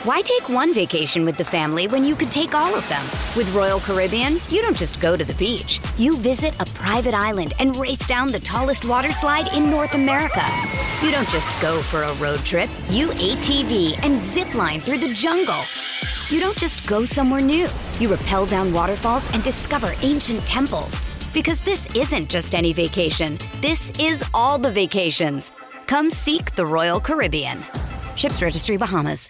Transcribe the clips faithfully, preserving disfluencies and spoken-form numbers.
Why take one vacation with the family when you could take all of them? With Royal Caribbean, you don't just go to the beach. You visit a private island and race down the tallest water slide in North America. You don't just go for a road trip. You A T V and zip line through the jungle. You don't just go somewhere new. You rappel down waterfalls and discover ancient temples. Because this isn't just any vacation. This is all the vacations. Come seek the Royal Caribbean. Ships Registry, Bahamas.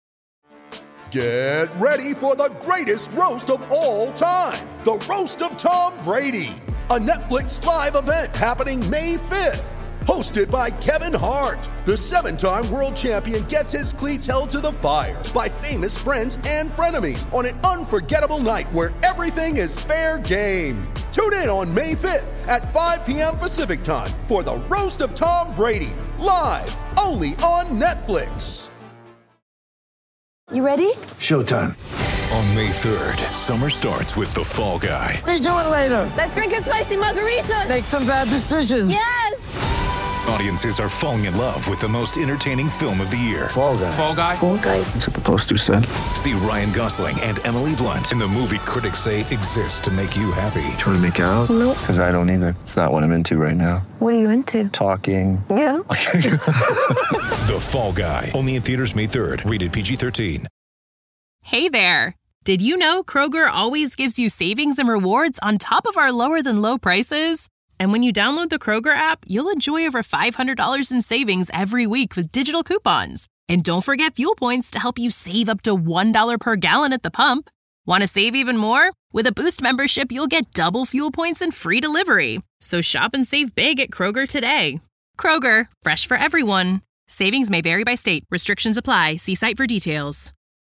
Get ready for the greatest roast of all time, the Roast of Tom Brady, a Netflix live event happening May fifth. Hosted by Kevin Hart, the seven-time world champion gets his cleats held to the fire by famous friends and frenemies on an unforgettable night where everything is fair game. Tune in on May fifth at five p.m. Pacific time for the Roast of Tom Brady, live only on Netflix. You ready? Showtime. On May third, summer starts with The Fall Guy. Let's do it later. Let's drink a spicy margarita. Make some bad decisions. Yes. Audiences are falling in love with the most entertaining film of the year. Fall Guy. Fall Guy? Fall Guy. That's what the poster said. See Ryan Gosling and Emily Blunt in the movie critics say exists to make you happy. Trying to make it out? Nope. Because I don't either. It's not what I'm into right now. What are you into? Talking. Yeah. The Fall Guy. Only in theaters May third. Rated P G thirteen. Hey there. Did you know Kroger always gives you savings and rewards on top of our lower than low prices? And when you download the Kroger app, you'll enjoy over five hundred dollars in savings every week with digital coupons. And don't forget fuel points to help you save up to one dollar per gallon at the pump. Want to save even more? With a Boost membership, you'll get double fuel points and free delivery. So shop and save big at Kroger today. Kroger, fresh for everyone. Savings may vary by state. Restrictions apply. See site for details.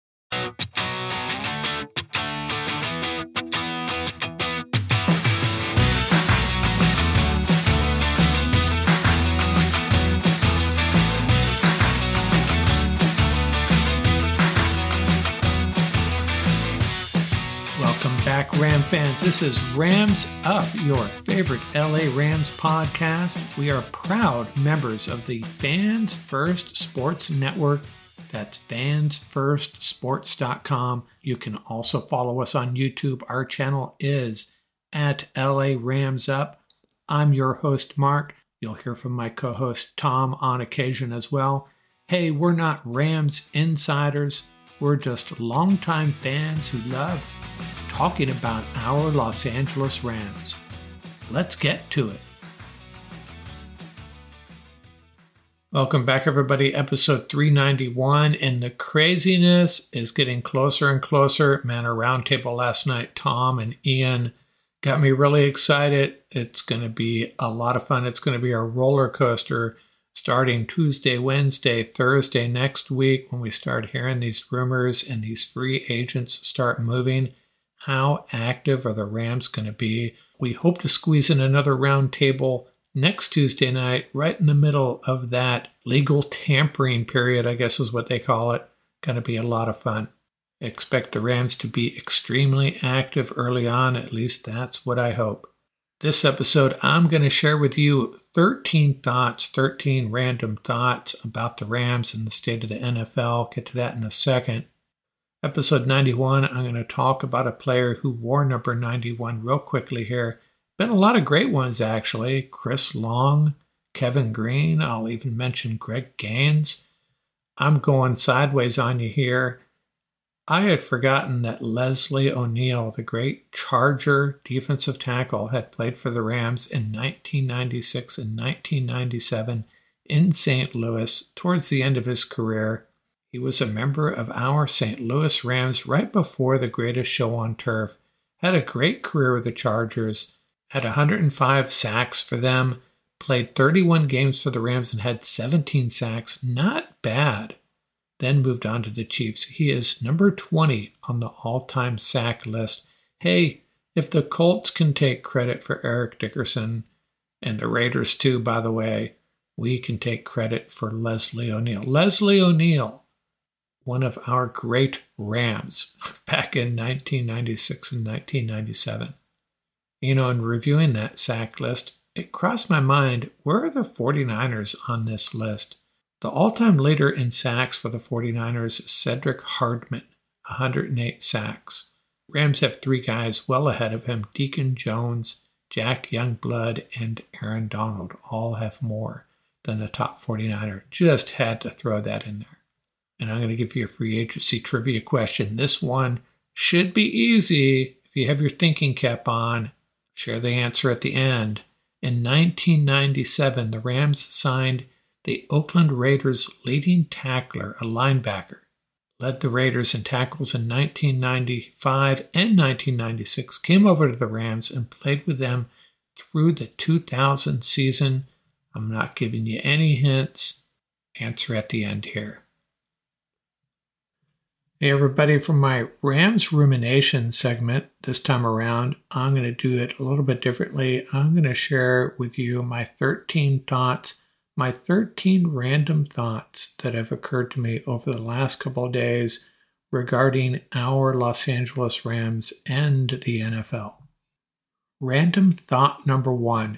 Welcome back, Ram fans. This is Rams Up, your favorite L A Rams podcast. We are proud members of the Fans First Sports Network. That's fans first sports dot com. You can also follow us on YouTube. Our channel is at L A Rams Up. I'm your host, Mark. You'll hear from my co-host, Tom, on occasion as well. Hey, we're not Rams insiders. We're just longtime fans who love talking about our Los Angeles Rams. Let's get to it. Welcome back, everybody. Episode three ninety-one, and the craziness is getting closer and closer. Man, our roundtable last night, Tom and Ian, got me really excited. It's going to be a lot of fun. It's going to be a roller coaster starting Tuesday, Wednesday, Thursday next week when we start hearing these rumors and these free agents start moving. How active are the Rams going to be? We hope to squeeze in another roundtable next Tuesday night, right in the middle of that legal tampering period, I guess is what they call it. Going to be a lot of fun. Expect the Rams to be extremely active early on. At least that's what I hope. This episode, I'm going to share with you thirteen thoughts, thirteen random thoughts about the Rams and the state of the N F L. Get to that in a second. Episode ninety-one, I'm going to talk about a player who wore number ninety-one real quickly here. Been a lot of great ones, actually. Chris Long, Kevin Green. I'll even mention Greg Gaines. I'm going sideways on you here. I had forgotten that Leslie O'Neal, the great Charger defensive tackle, had played for the Rams in nineteen ninety-six and nineteen ninety-seven in Saint Louis towards the end of his career. He was a member of our Saint Louis Rams right before the greatest show on turf. Had a great career with the Chargers. Had one hundred five sacks for them. Played thirty-one games for the Rams and had seventeen sacks. Not bad. Then moved on to the Chiefs. He is number twenty on the all-time sack list. Hey, if the Colts can take credit for Eric Dickerson, and the Raiders too, by the way, we can take credit for Leslie O'Neal. Leslie O'Neal, one of our great Rams back in nineteen ninety-six and nineteen ninety-seven. You know, in reviewing that sack list, it crossed my mind, where are the 49ers on this list? The all-time leader in sacks for the 49ers is Cedric Hardman, one hundred eight sacks. Rams have three guys well ahead of him. Deacon Jones, Jack Youngblood, and Aaron Donald all have more than the top 49er. Just had to throw that in there. And I'm going to give you a free agency trivia question. This one should be easy if you have your thinking cap on. Share the answer at the end. In nineteen ninety-seven, the Rams signed the Oakland Raiders' leading tackler, a linebacker. Led the Raiders in tackles in nineteen ninety-five and nineteen ninety-six, came over to the Rams and played with them through the two thousand season. I'm not giving you any hints. Answer at the end here. Hey everybody, from my Rams Rumination segment this time around, I'm going to do it a little bit differently. I'm going to share with you my thirteen thoughts, my thirteen random thoughts that have occurred to me over the last couple of days regarding our Los Angeles Rams and the N F L. Random thought number one.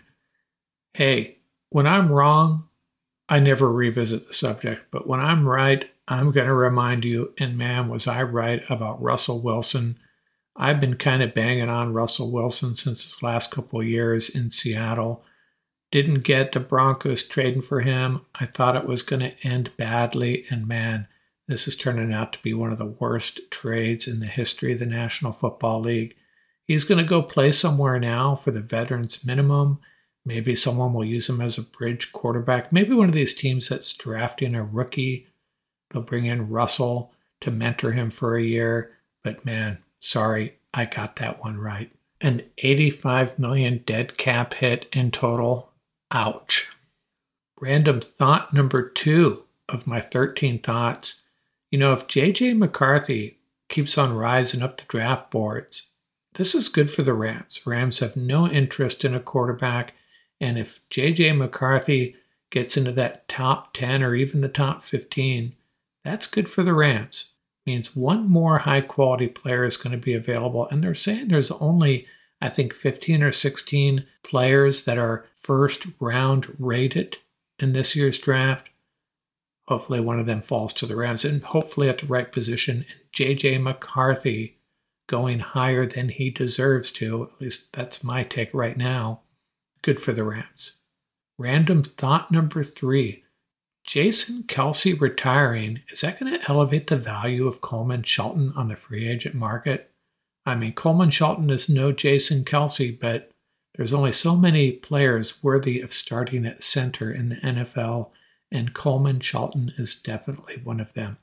Hey, when I'm wrong, I never revisit the subject, but when I'm right, I'm going to remind you, and man, was I right about Russell Wilson. I've been kind of banging on Russell Wilson since his last couple of years in Seattle. Didn't get the Broncos trading for him. I thought it was going to end badly, and man, this is turning out to be one of the worst trades in the history of the National Football League. He's going to go play somewhere now for the veterans minimum. Maybe someone will use him as a bridge quarterback. Maybe one of these teams that's drafting a rookie. They'll bring in Russell to mentor him for a year. But man, sorry, I got that one right. An eighty-five million dollars dead cap hit in total. Ouch. Random thought number two of my thirteen thoughts. You know, if J J McCarthy keeps on rising up the draft boards, this is good for the Rams. Rams have no interest in a quarterback. And if J J McCarthy gets into that top ten or even the top fifteen, that's good for the Rams. Means one more high-quality player is going to be available. And they're saying there's only, I think, fifteen or sixteen players that are first-round rated in this year's draft. Hopefully one of them falls to the Rams, and hopefully at the right position. And J J McCarthy going higher than he deserves to. At least that's my take right now. Good for the Rams. Random thought number three. Jason Kelce retiring, is that going to elevate the value of Coleman Shelton on the free agent market? I mean, Coleman Shelton is no Jason Kelce, but there's only so many players worthy of starting at center in the N F L, and Coleman Shelton is definitely one of them.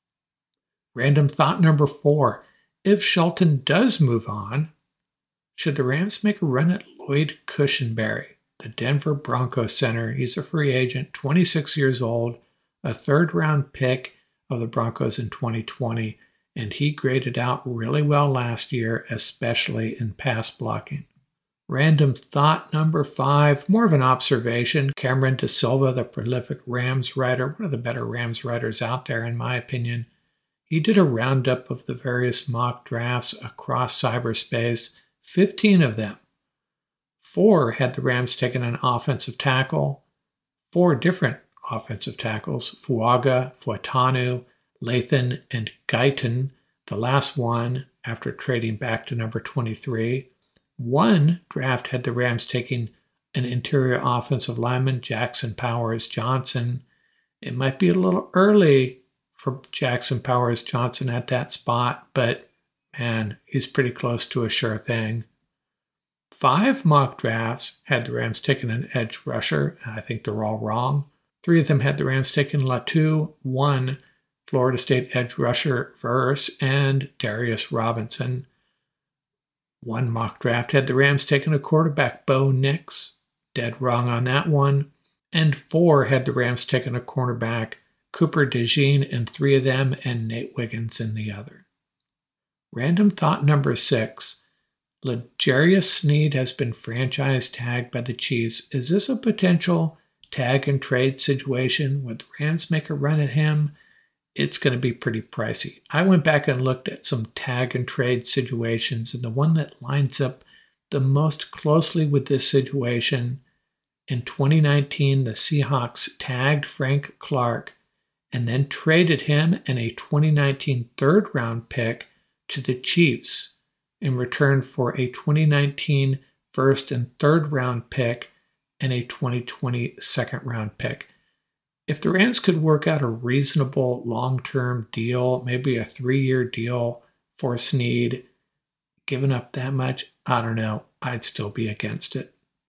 Random thought number four. If Shelton does move on, should the Rams make a run at Lloyd Cushenberry, the Denver Broncos center? He's a free agent, twenty-six years old, a third-round pick of the Broncos in twenty twenty, and he graded out really well last year, especially in pass blocking. Random thought number five, more of an observation. Cameron DeSilva, the prolific Rams writer, one of the better Rams writers out there in my opinion, he did a roundup of the various mock drafts across cyberspace, fifteen of them. Four had the Rams taking an offensive tackle, four different offensive tackles, Fuaga, Fuatanu, Lathan, and Guyton, the last one after trading back to number twenty-three. One draft had the Rams taking an interior offensive lineman, Jackson Powers Johnson. It might be a little early for Jackson Powers Johnson at that spot, but man, he's pretty close to a sure thing. Five mock drafts had the Rams taking an edge rusher. I think they're all wrong. Three of them had the Rams taking Latu, one Florida State edge rusher Verse, and Darius Robinson. One mock draft had the Rams taking a quarterback, Bo Nix. Dead wrong on that one. And four had the Rams taking a cornerback, Cooper DeJean in three of them, and Nate Wiggins in the other. Random thought number six. L'Jarius Sneed has been franchise tagged by the Chiefs. Is this a potential tag and trade situation? Would the Rams make a run at him? It's going to be pretty pricey. I went back and looked at some tag and trade situations, and the one that lines up the most closely with this situation, in twenty nineteen, the Seahawks tagged Frank Clark and then traded him and a twenty nineteen third round pick to the Chiefs in return for a twenty nineteen first and third round pick and a twenty twenty second round pick. If the Rams could work out a reasonable long-term deal, maybe a three-year deal for Snead, giving up that much, I don't know, I'd still be against it.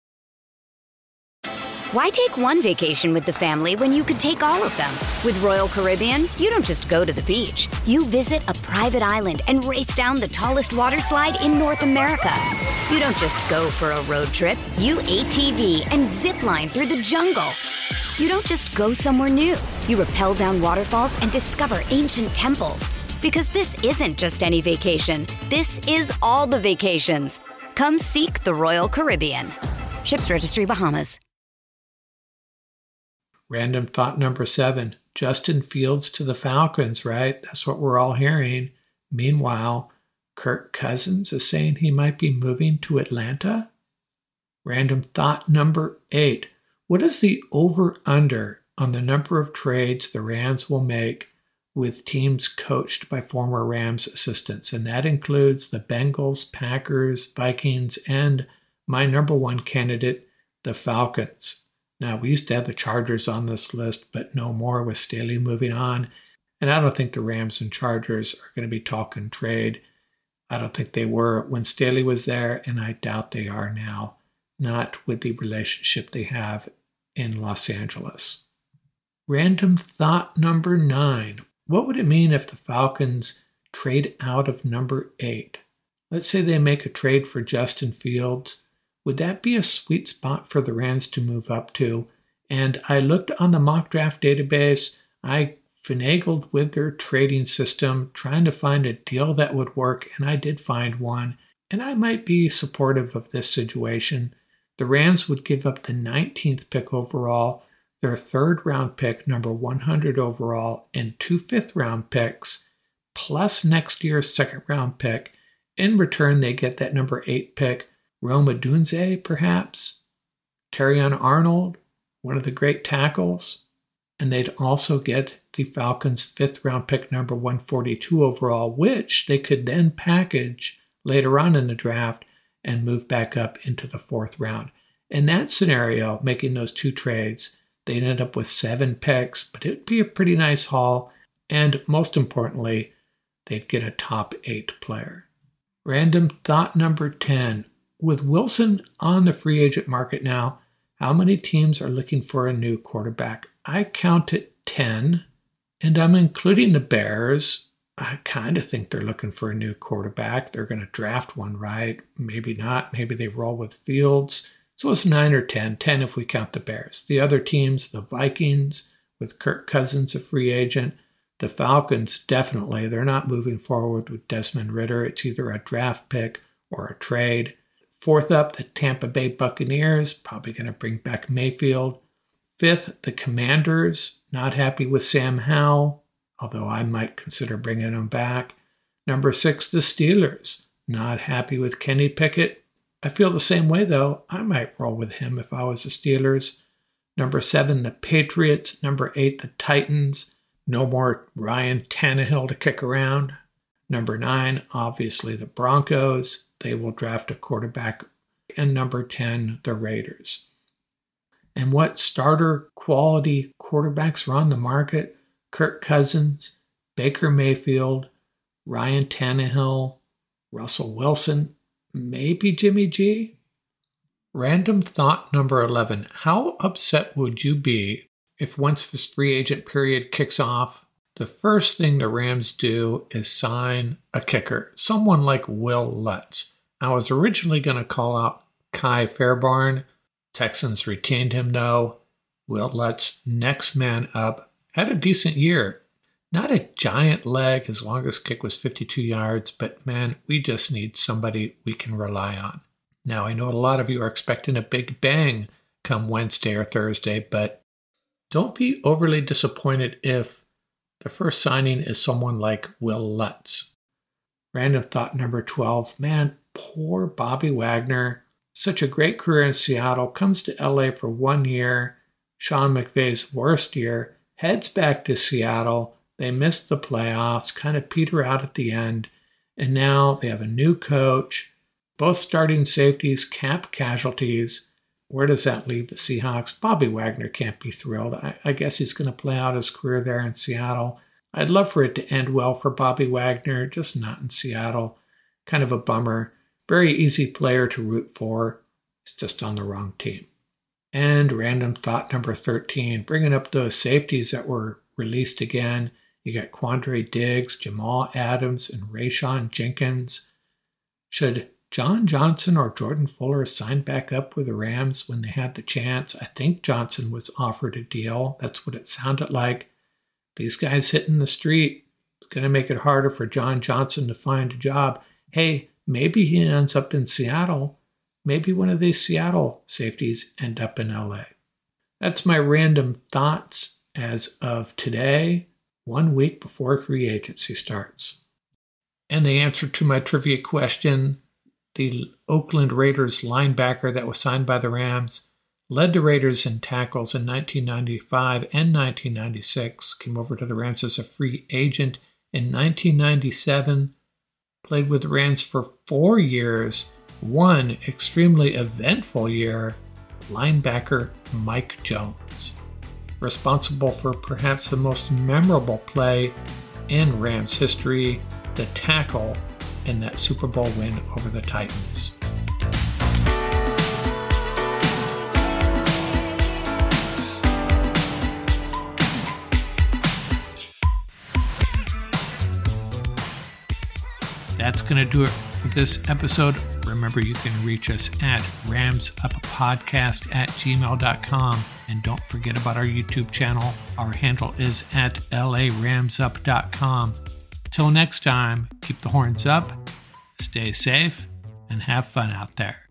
Why take one vacation with the family when you could take all of them? With Royal Caribbean, you don't just go to the beach. You visit a private island and race down the tallest water slide in North America. You don't just go for a road trip. You A T V and zip line through the jungle. You don't just go somewhere new. You rappel down waterfalls and discover ancient temples. Because this isn't just any vacation. This is all the vacations. Come seek the Royal Caribbean. Ships Registry, Bahamas. Random thought number seven, Justin Fields to the Falcons, right? That's what we're all hearing. Meanwhile, Kirk Cousins is saying he might be moving to Atlanta. Random thought number eight, what is the over-under on the number of trades the Rams will make with teams coached by former Rams assistants? And that includes the Bengals, Packers, Vikings, and my number one candidate, the Falcons. Now, we used to have the Chargers on this list, but no more with Staley moving on. And I don't think the Rams and Chargers are going to be talking trade. I don't think they were when Staley was there, and I doubt they are now, not with the relationship they have in Los Angeles. Random thought number nine. What would it mean if the Falcons trade out of number eight? Let's say they make a trade for Justin Fields. Would that be a sweet spot for the Rams to move up to? And I looked on the mock draft database. I finagled with their trading system, trying to find a deal that would work, and I did find one. And I might be supportive of this situation. The Rams would give up the nineteenth pick overall, their third round pick, number one hundred overall, and two fifth round picks, plus next year's second round pick. In return, they get that number eight pick, Rome Odunze, perhaps, Terrion Arnold, one of the great tackles, and they'd also get the Falcons' fifth round pick, number one forty-two overall, which they could then package later on in the draft and move back up into the fourth round. In that scenario, making those two trades, they'd end up with seven picks, but it'd be a pretty nice haul, and most importantly, they'd get a top eight player. Random thought number ten. With Wilson on the free agent market now, how many teams are looking for a new quarterback? I counted ten, and I'm including the Bears. I kind of think they're looking for a new quarterback. They're going to draft one, right? Maybe not. Maybe they roll with Fields. So it's nine or ten, ten if we count the Bears. The other teams, the Vikings, with Kirk Cousins a free agent. The Falcons, definitely. They're not moving forward with Desmond Ridder. It's either a draft pick or a trade. Fourth up, the Tampa Bay Buccaneers, probably going to bring back Mayfield. Fifth, the Commanders, not happy with Sam Howell, although I might consider bringing him back. Number six, the Steelers, not happy with Kenny Pickett. I feel the same way, though. I might roll with him if I was the Steelers. Number seven, the Patriots. Number eight, the Titans. No more Ryan Tannehill to kick around. Number nine, obviously the Broncos. They will draft a quarterback. And number ten, the Raiders. And what starter quality quarterbacks are on the market? Kirk Cousins, Baker Mayfield, Ryan Tannehill, Russell Wilson, maybe Jimmy G? Random thought number eleven. How upset would you be if once this free agent period kicks off, the first thing the Rams do is sign a kicker, someone like Will Lutz? I was originally going to call out Kai Fairbairn. Texans retained him, though. Will Lutz, next man up, had a decent year. Not a giant leg. His longest kick was fifty-two yards, but man, we just need somebody we can rely on. Now, I know a lot of you are expecting a big bang come Wednesday or Thursday, but don't be overly disappointed if the first signing is someone like Will Lutz. Random thought number twelve. Man, poor Bobby Wagner. Such a great career in Seattle. Comes to L A for one year. Sean McVay's worst year. heads back to Seattle. They missed the playoffs, kind of peter out at the end, and now they have a new coach. Both starting safeties, cap casualties. Where does that leave the Seahawks? Bobby Wagner can't be thrilled. I, I guess he's going to play out his career there in Seattle. I'd love for it to end well for Bobby Wagner, just not in Seattle. Kind of a bummer. Very easy player to root for. He's just on the wrong team. And random thought number thirteen, bringing up those safeties that were released again. You got Quandre Diggs, Jamal Adams, and Rayshon Jenkins. Should John Johnson or Jordan Fuller signed back up with the Rams when they had the chance? I think Johnson was offered a deal. That's what it sounded like. These guys hitting the street. It's going to make it harder for John Johnson to find a job. Hey, maybe he ends up in Seattle. Maybe one of these Seattle safeties end up in L A. That's my random thoughts as of today, one week before free agency starts. And the answer to my trivia question, the Oakland Raiders linebacker that was signed by the Rams, led the Raiders in tackles in nineteen ninety-five and nineteen ninety-six, came over to the Rams as a free agent in nineteen ninety-seven, played with the Rams for four years, one extremely eventful year, linebacker Mike Jones, responsible for perhaps the most memorable play in Rams history, the tackle in that Super Bowl win over the Titans. That's going to do it for this episode. Remember, you can reach us at ramsuppodcast at gmail dot com. And don't forget about our YouTube channel. Our handle is at L A ramsup dot com. Till next time, keep the horns up, stay safe, and have fun out there.